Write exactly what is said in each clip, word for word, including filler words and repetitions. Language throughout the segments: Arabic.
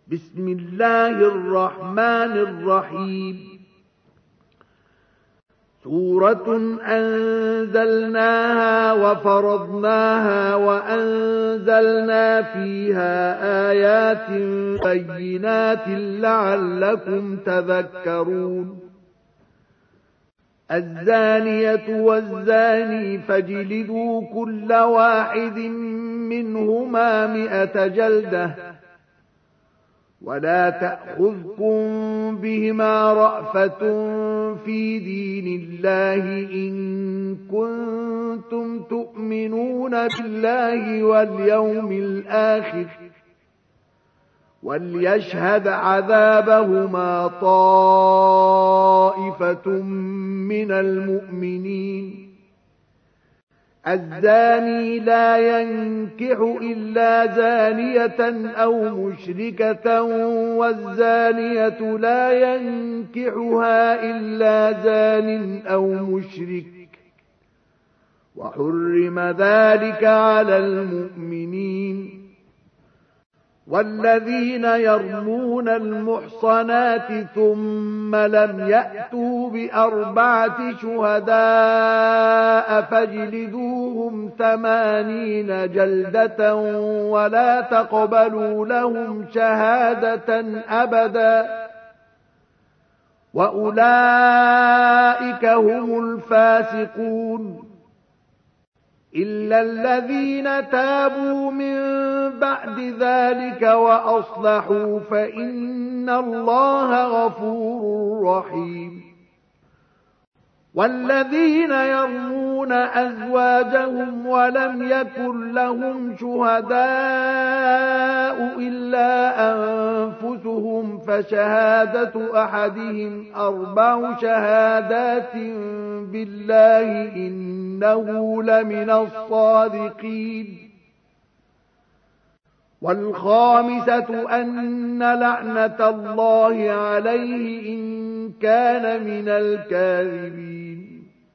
بسم الله الرحمن الرحيم. سورة أنزلناها وفرضناها وأنزلنا فيها آيات بينات لعلكم تذكرون. الزانية والزاني فاجلدوا كل واحد منهما مئة جلدة ولا تأخذكم بهما رأفة في دين الله إن كنتم تؤمنون بالله واليوم الآخر وليشهد عذابهما طائفة من المؤمنين. الزاني لا ينكح إلا زانية أو مشركة والزانية لا ينكحها إلا زان أو مشرك وحرم ذلك على المؤمنين. والذين يرمون المحصنات ثم لم يأتوا بأربعة شهداء فاجلدوهم ثمانين جلدة ولا تقبلوا لهم شهادة أبدا وأولئك هم الفاسقون. إلا الذين تابوا من بعد ذلك وأصلحوا فإن الله غفور رحيم. والذين يرمون أزواجهم ولم يكن لهم شهداء إلا أنفسهم فشهادة أحدهم أربع شهادات بالله إنه لمن الصادقين. والخامسة أن لعنة الله عليه إن كان من الكاذبين.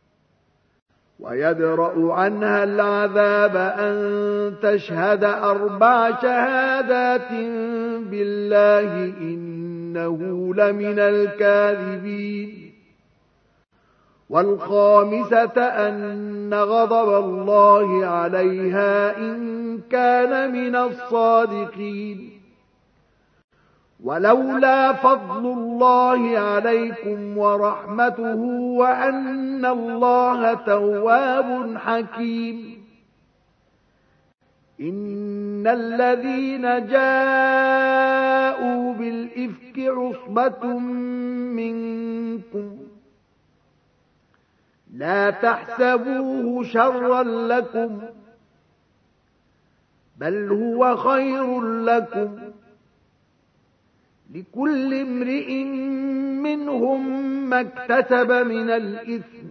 ويدرأ عنها العذاب أن تشهد أربع شهادات بالله إنه لمن الكاذبين. والخامسة أن غضب الله عليها إن كان من الصادقين. ولولا فضل الله عليكم ورحمته وأن الله تواب حكيم. إن الذين جاءوا بالإفك عصبة منكم لا تحسبوه شرا لكم بل هو خير لكم لكل امرئ منهم ما اكتسب من الإثم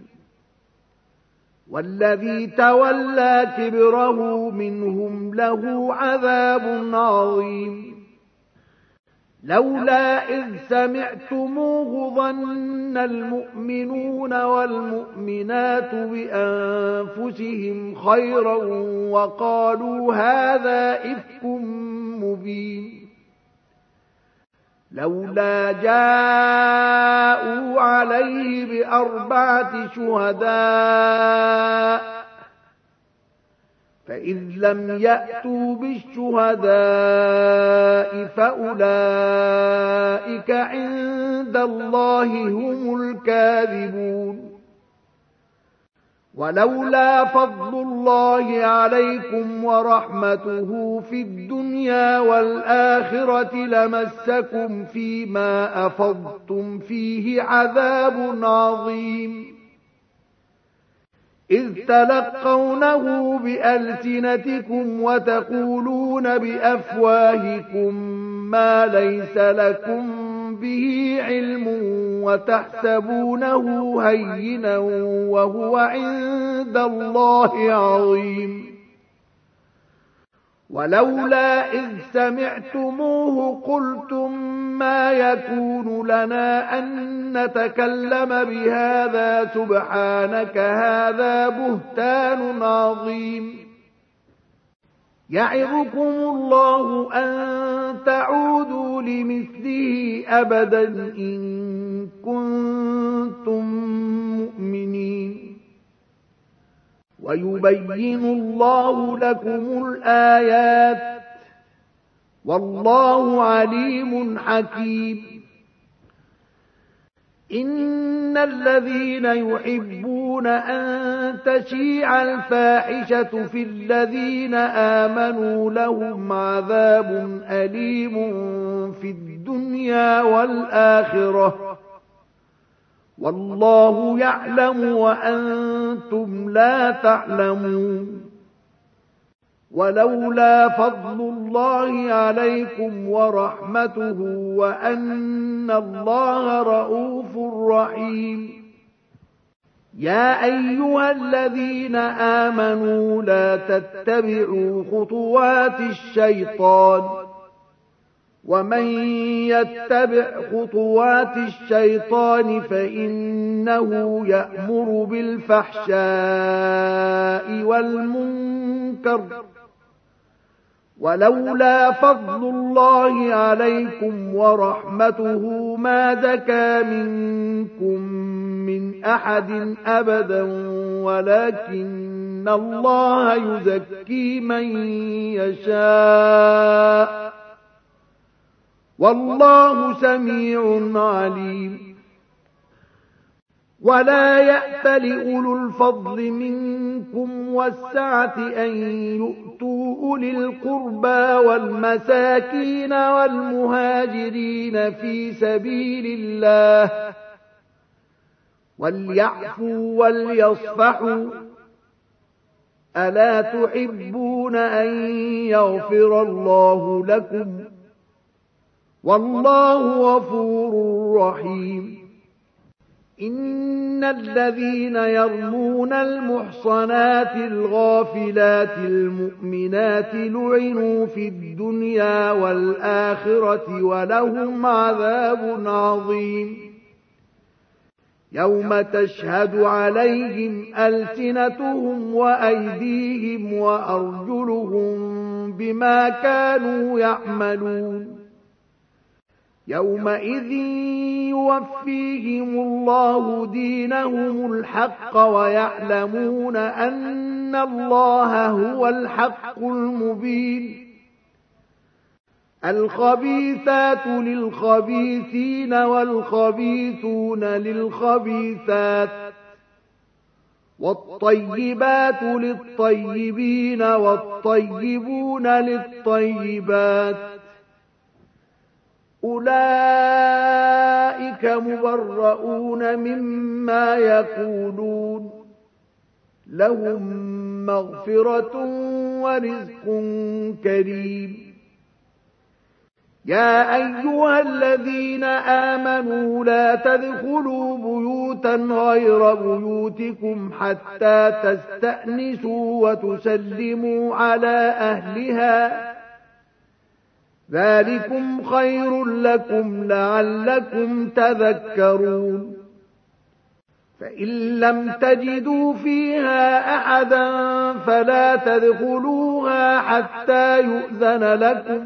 والذي تولى كبره منهم له عذاب عظيم. لولا إذ سمعتموه ظن المؤمنون والمؤمنات بأنفسهم خيرا وقالوا هذا إفك مبين. لولا جاءوا عليه بأربعة شهداء فإذ لم يأتوا بالشهداء فأولئك عند الله هم الكاذبون. ولولا فضل الله عليكم ورحمته في الدنيا والآخرة لمسكم فيما أفضتم فيه عذاب عظيم. إذ تلقونه بألسنتكم وتقولون بأفواهكم ما ليس لكم به علم وتحسبونه هينا وهو عند الله عظيم. ولولا إذ سمعتموه قلتم ما يكون لنا أن نتكلم بهذا سبحانك هذا بهتان عظيم. يعظكم الله أن تعودوا لمثله أبدا إن كنتم مؤمنين. ويبين الله لكم الآيات والله عليم حكيم. إن الذين يحبون أن تشيع الفاحشة في الذين آمنوا لهم عذاب أليم في الدنيا والآخرة والله يعلم وأنتم لا تعلمون. ولولا فضل الله عليكم ورحمته وأن الله رؤوف رحيم. يا أيها الذين آمنوا لا تتبعوا خطوات الشيطان ومن يتبع خطوات الشيطان فإنه يأمر بالفحشاء والمنكر. ولولا فضل الله عليكم ورحمته ما زكى منكم من أحد أبدا ولكن الله يزكي من يشاء والله سميع عليم. ولا يأت لأولو الفضل منكم والسعة أن يؤتوا أولي القربى والمساكين والمهاجرين في سبيل الله وليعفوا وليصفحوا ألا تحبون أن يغفر الله لكم والله غفور رحيم. إن الذين يرمون المحصنات الغافلات المؤمنات لعنوا في الدنيا والآخرة ولهم عذاب عظيم. يوم تشهد عليهم ألسنتهم وأيديهم وأرجلهم بما كانوا يعملون. يومئذ يوفيهم الله دينهم الحق ويعلمون أن الله هو الحق المبين. الخبيثات للخبيثين والخبيثون للخبيثات والطيبات للطيبين والطيبون للطيبات أولئك مبرؤون مما يقولون لهم مغفرة ورزق كريم. يا أيها الذين آمنوا لا تدخلوا بيوتا غير بيوتكم حتى تستأنسوا وتسلموا على أهلها ذلكم خير لكم لعلكم تذكرون. فإن لم تجدوا فيها أحدا فلا تدخلوها حتى يؤذن لكم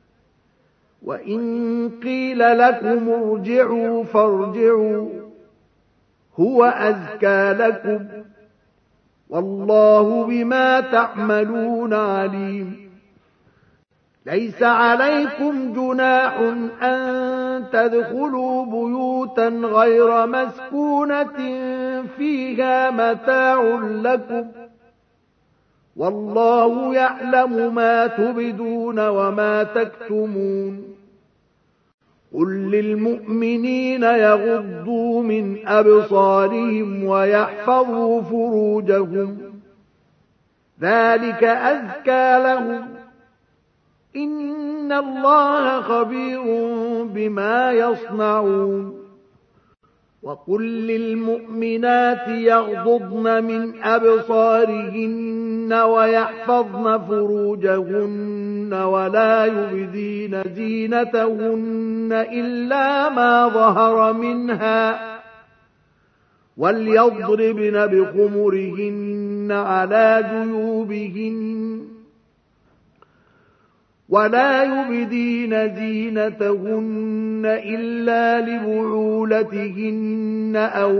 وإن قيل لكم ارجعوا فارجعوا هو أزكى لكم والله بما تعملون عليم. ليس عليكم جناح أن تدخلوا بيوتا غير مسكونة فيها متاع لكم والله يعلم ما تبدون وما تكتمون. قل للمؤمنين يغضوا من أبصارهم ويحفظوا فروجهم ذلك أزكى لهم إن الله خبير بما يصنعون. وقل للمؤمنات يغضضن من أبصارهن ويحفظن فروجهن ولا يبدين زينتهن إلا ما ظهر منها وليضربن بخمرهن على جيوبهن ولا يبدين زينتهن إلا لبعولتهن أو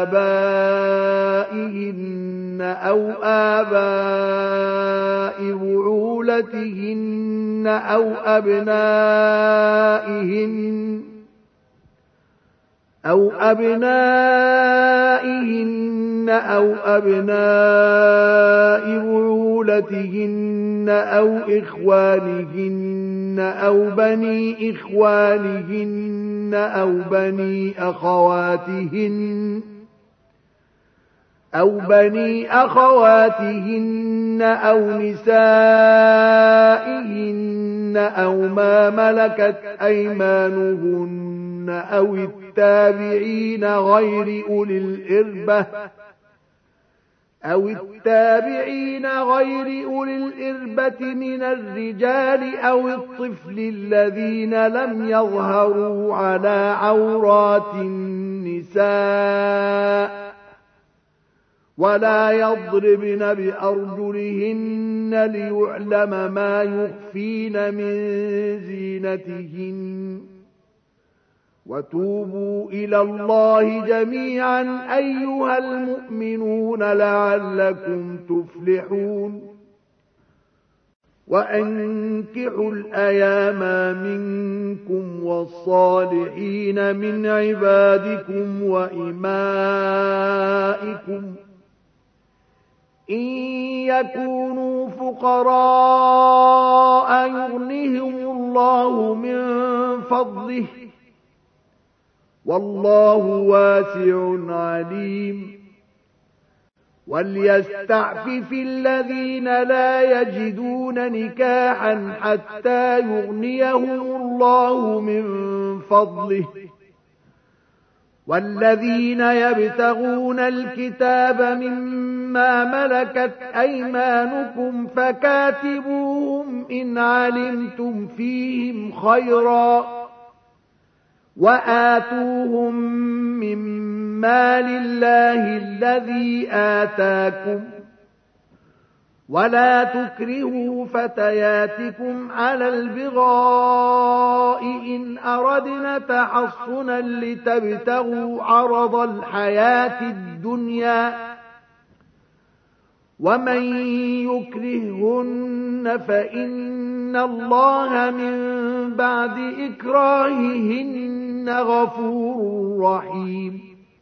آبائهن أو آباء بعولتهن أو أبنائهن أو أبنائهن أو أبناء بعولتهن أو إخوانهن أو بني إخوانهن أو بني أخواتهن أو بني أخواتهن أو نسائهن أو ما ملكت أيمانهن أو التابعين غير أولي الإربة أو التابعين غير أولي الإربة من الرجال أو الطفل الذين لم يظهروا على عورات النساء ولا يضربن بأرجلهن ليعلم ما يخفين من زينتهن وتوبوا إلى الله جميعا أيها المؤمنون لعلكم تفلحون وأنكحوا الأيام منكم والصالحين من عبادكم وإمائكم إن يكونوا فقراء يغنهم الله من فضله والله واسع عليم وليستعفف الذين لا يجدون نكاحا حتى يغنيهم الله من فضله والذين يبتغون الكتاب مما ملكت أيمانكم فكاتبوهم إن علمتم فيهم خيرا وآتوهم من مال الله الذي آتاكم ولا تكرهوا فتياتكم على البغاء إن أردنا تحصنا لتبتغوا عرض الحياة الدنيا ومن يكرهن فإن الله من بعد إكراههن غفور رحيم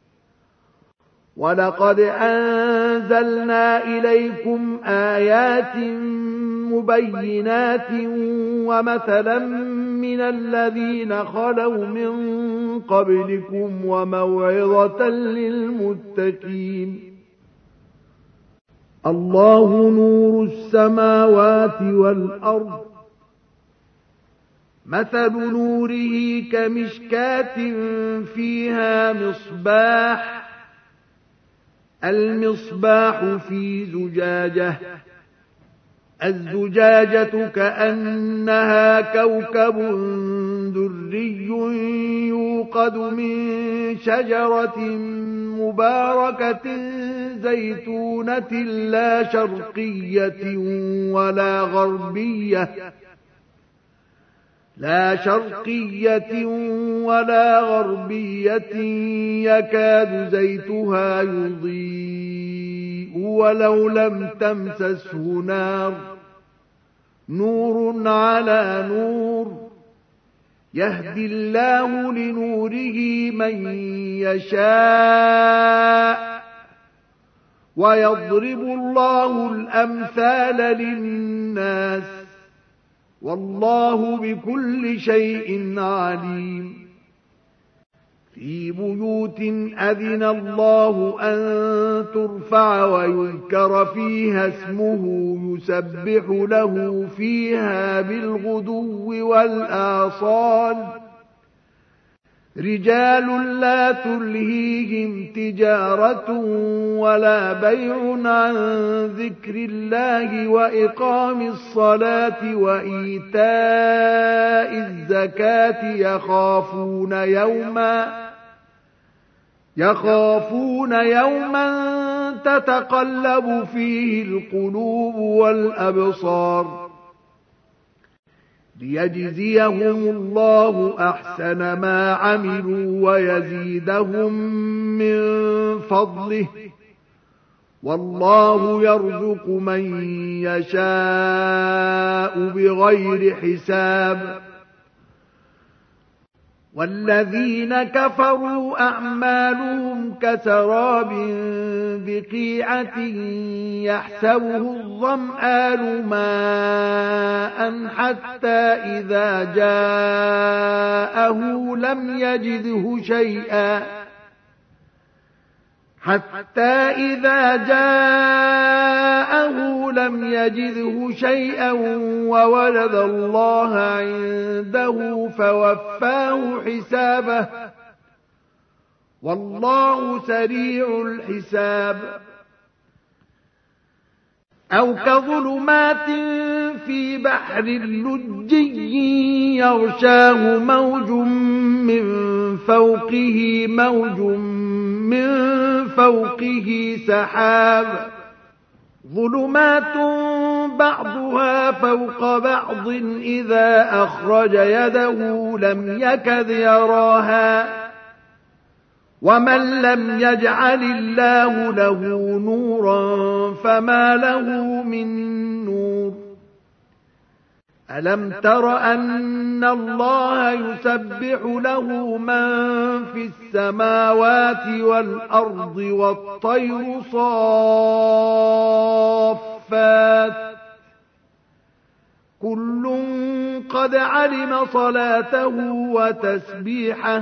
ولقد أنزلنا إليكم آيات مبينات ومثلا من الذين خلوا من قبلكم وموعظة للمتقين الله نور السماوات والأرض مثل نوره كمشكاة فيها مصباح المصباح في زجاجة الزجاجة كأنها كوكب دري يوقد من شجرة مباركة زيتونة لا شرقية ولا غربية لا شرقية ولا غربية يكاد زيتها يضيء ولو لم تمسسه نار نور على نور يهدي الله لنوره من يشاء ويضرب الله الأمثال للناس والله بكل شيء عليم في بيوت أذن الله أن ترفع ويذكر فيها اسمه يسبح له فيها بالغدو والآصال رجال لا تلهيهم تجارة ولا بيع عن ذكر الله وإقام الصلاة وإيتاء الزكاة يخافون يوما يخافون يوما تتقلب فيه القلوب والأبصار ليجزيهم الله أحسن ما عملوا ويزيدهم من فضله والله يرزق من يشاء بغير حساب. والذين كفروا أعمالهم كسراب بقيعة يحسبه الظمآن ماء حتى إذا جاءه لم يجده شيئا حتى إذا جاءه لم يجده شيئا ووجد الله عنده فوفاه حسابه والله سريع الحساب. أو كظلمات في بحر لجي يغشاه موج من فوقه موج من فوقه سحاب ظلمات بعضها فوق بعض إذا أخرج يده لم يكد يراها ومن لم يجعل الله له نورا فما له من نور. ألم تر أن الله يسبح له من في السماوات والأرض والطير صافات كل قد علم صلاته وتسبيحه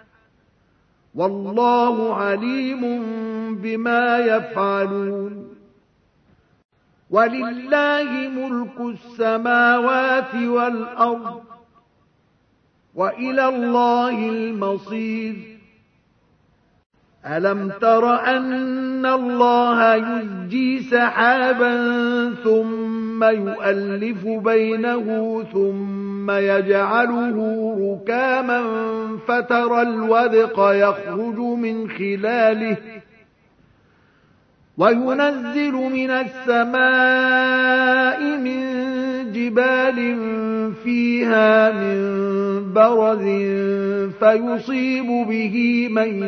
والله عليم بما يفعلون. ولله ملك السماوات والأرض وإلى الله المصير. ألم تر أن الله يزجي سحابا ثم يؤلف بينه ثم يجعله ركاما فترى الودق يخرج من خلاله وينزل من السماء من جبال فيها من برد فيصيب به من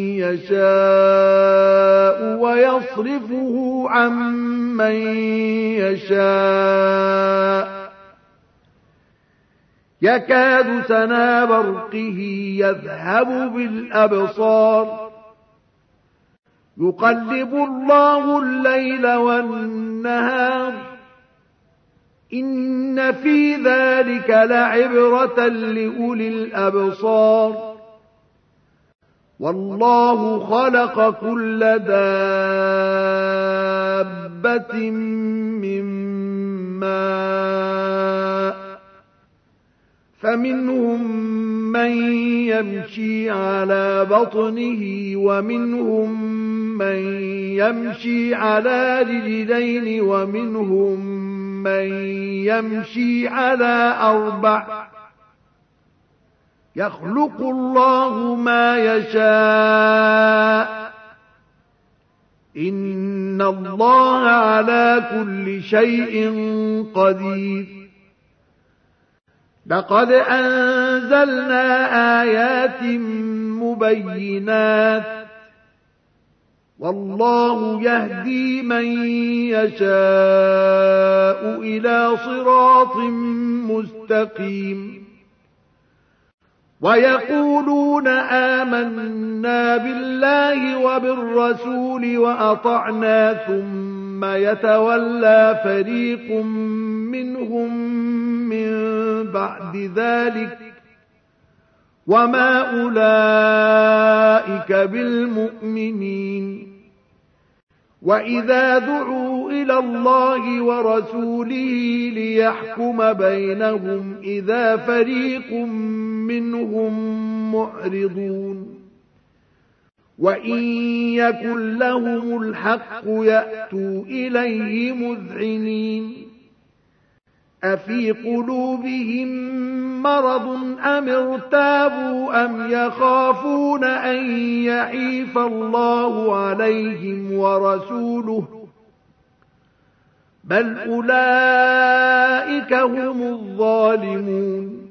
يشاء ويصرفه عن من يشاء يكاد سنا برقه يذهب بالأبصار يقلب الله الليل والنهار إن في ذلك لعبرة لأولي الأبصار. والله خلق كل دابة من ماء فمنهم من يمشي على بطنه ومنهم من يمشي على رجلين ومنهم من يمشي على أربع يخلق الله ما يشاء إن الله على كل شيء قدير. لقد أنزلنا آيات مبينات والله يهدي من يشاء إلى صراط مستقيم. ويقولون آمنا بالله وبالرسول وأطعنا ثم يتولى فريق منهم من بعد ذلك وما أولئك بالمؤمنين. وإذا دعوا إلى الله ورسوله ليحكم بينهم إذا فريق منهم معرضون. وإن يكن لهم الحق يأتوا إليه مذعنين. أفي قلوبهم مرض أم ارتابوا أم يخافون أن يحيف الله عليهم ورسوله بل أولئك هم الظالمون.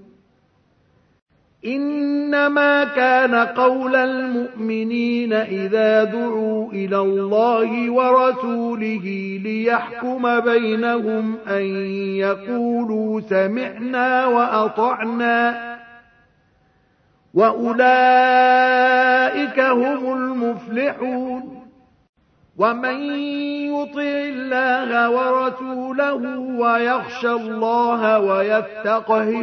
إنما كان قول المؤمنين إذا دعوا إلى الله ورسوله ليحكم بينهم أن يقولوا سمعنا وأطعنا وأولئك هم المفلحون. ومن يطع الله ورسوله ويخشى الله ويتقه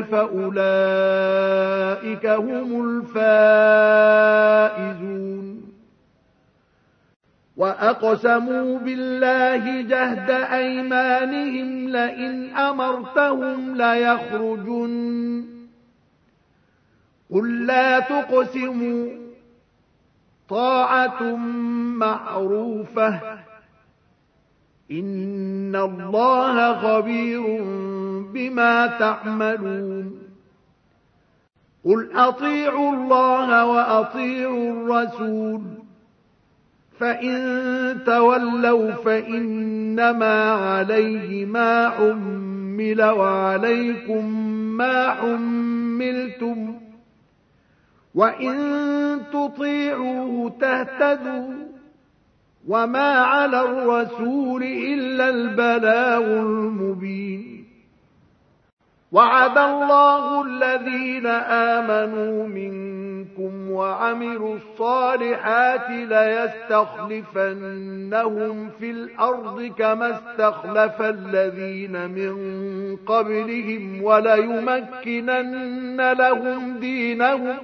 فأولئك هم الفائزون. وأقسموا بالله جهد أيمانهم لئن أمرتهم ليخرجن قل لا تقسموا طاعة معروفة إن الله خبير بما تعملون. قل أطيعوا الله وأطيعوا الرسول فإن تولوا فإنما عليه ما حمل وعليكم ما حملتم وإن تطيعوه تهتدوا وما على الرسول إلا البلاغ المبين. وعد الله الذين آمنوا منكم وعملوا الصالحات ليستخلفنهم في الأرض كما استخلف الذين من قبلهم وليمكنن لهم دينهم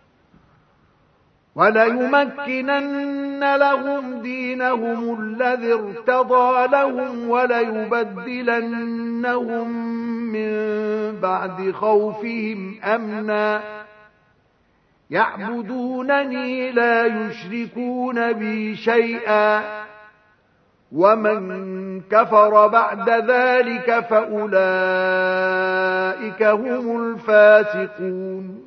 وليمكنن لهم دينهم الذي ارتضى لهم وليبدلنهم من بعد خوفهم أمنا يعبدونني لا يشركون بي شيئا ومن كفر بعد ذلك فأولئك هم الفاسقون.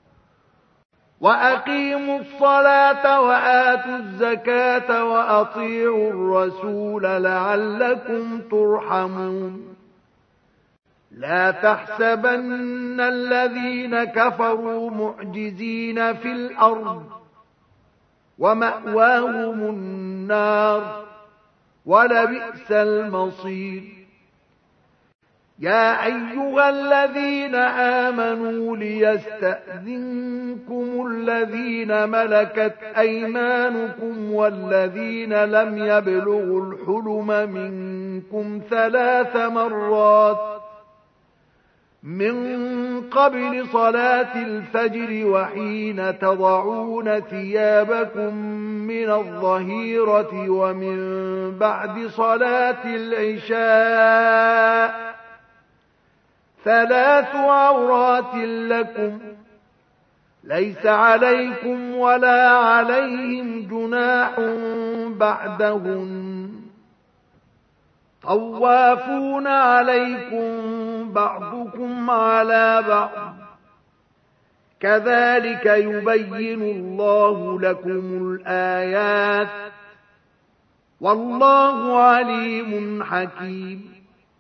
وأقيموا الصلاة وآتوا الزكاة وأطيعوا الرسول لعلكم ترحمون. لا تحسبن الذين كفروا معجزين في الأرض ومأواهم النار ولبئس المصير. يا أيها الذين آمنوا ليستأذنكم الذين ملكت أيمانكم والذين لم يبلغوا الحلم منكم ثلاث مرات من قبل صلاة الفجر وحين تضعون ثيابكم من الظهيرة ومن بعد صلاة العشاء ثلاث عورات لكم ليس عليكم ولا عليهم جناح بعدهن طوافون عليكم بعضكم على بعض كذلك يبين الله لكم الآيات والله عليم حكيم.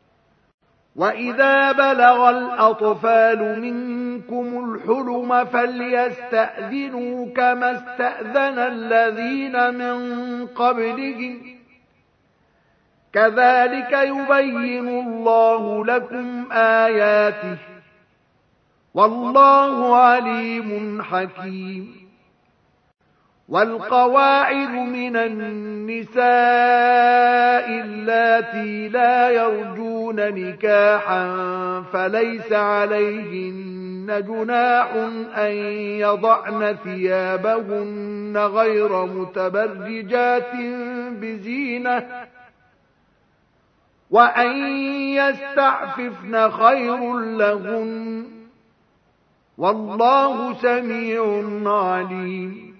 وإذا بلغ الأطفال منكم الحلم فليستأذنوا كما استأذن الذين من قبلهم كذلك يبين الله لكم آياته والله عليم حكيم. والقواعد من النساء اللاتي لا يرجون نكاحا فليس عليهن جناح أن يضعن ثيابهن غير متبرجات بزينة وأن يستعففن خير لهن والله سميع عليم.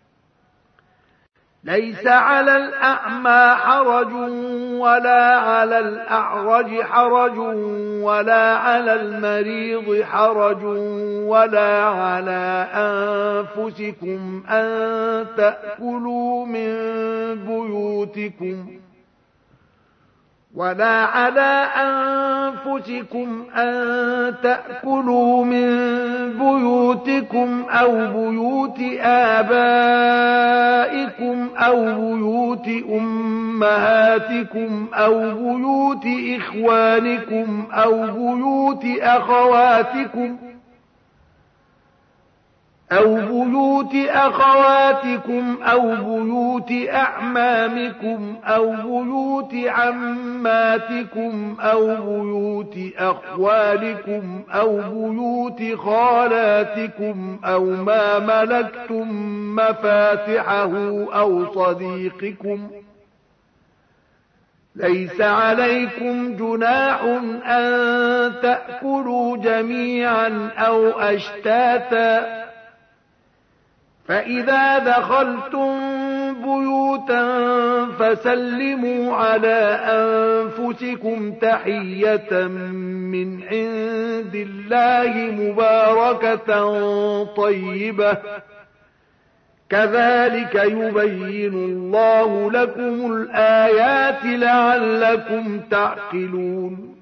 ليس على الأعمى حرج ولا على الأعرج حرج ولا على المريض حرج ولا على أنفسكم أن تأكلوا من بيوتكم ولا على أنفسكم أن تأكلوا من بيوتكم أو بيوت آبائكم أو بيوت أمهاتكم أو بيوت إخوانكم أو بيوت أخواتكم أو بيوت أخواتكم أو بيوت أعمامكم أو بيوت عماتكم أو بيوت أخوالكم أو بيوت خالاتكم أو ما ملكتم مفاتحه أو صديقكم. ليس عليكم جناح أن تأكلوا جميعا أو أشتاتا، فإذا دخلتم بيوتا فسلموا على أنفسكم تحية من عند الله مباركة طيبة، كذلك يبين الله لكم الآيات لعلكم تعقلون.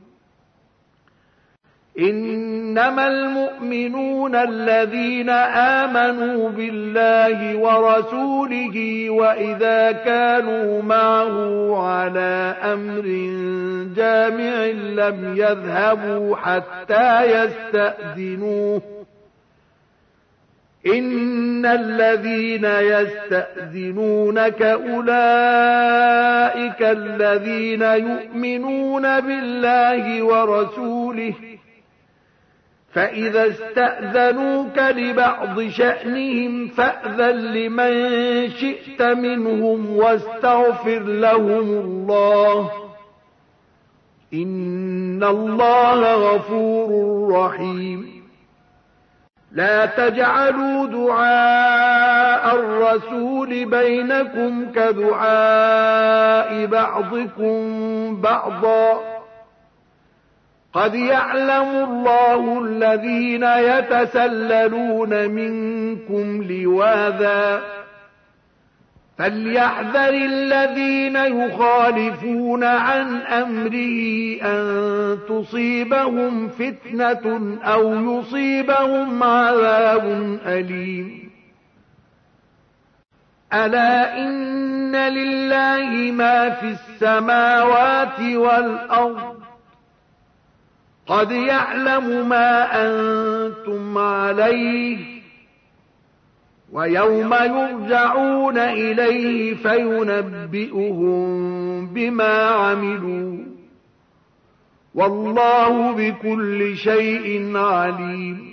إنما المؤمنون الذين آمنوا بالله ورسوله وإذا كانوا معه على أمر جامع لم يذهبوا حتى يستأذنوه. إن الذين يستأذنونك أولئك الذين يؤمنون بالله ورسوله، فإذا استأذنوك لبعض شأنهم فأذن لمن شئت منهم واستغفر لهم الله، إن الله غفور رحيم. لا تجعلوا دعاء الرسول بينكم كدعاء بعضكم بعضا، قد يعلم الله الذين يتسللون منكم لواذا، فليحذر الذين يخالفون عن أمره أن تصيبهم فتنة أو يصيبهم عذاب أليم. ألا إن لله ما في السماوات والأرض، قد يعلم ما أنتم عليه، ويوم يرجعون إليه فينبئهم بما عملوا، والله بكل شيء عليم.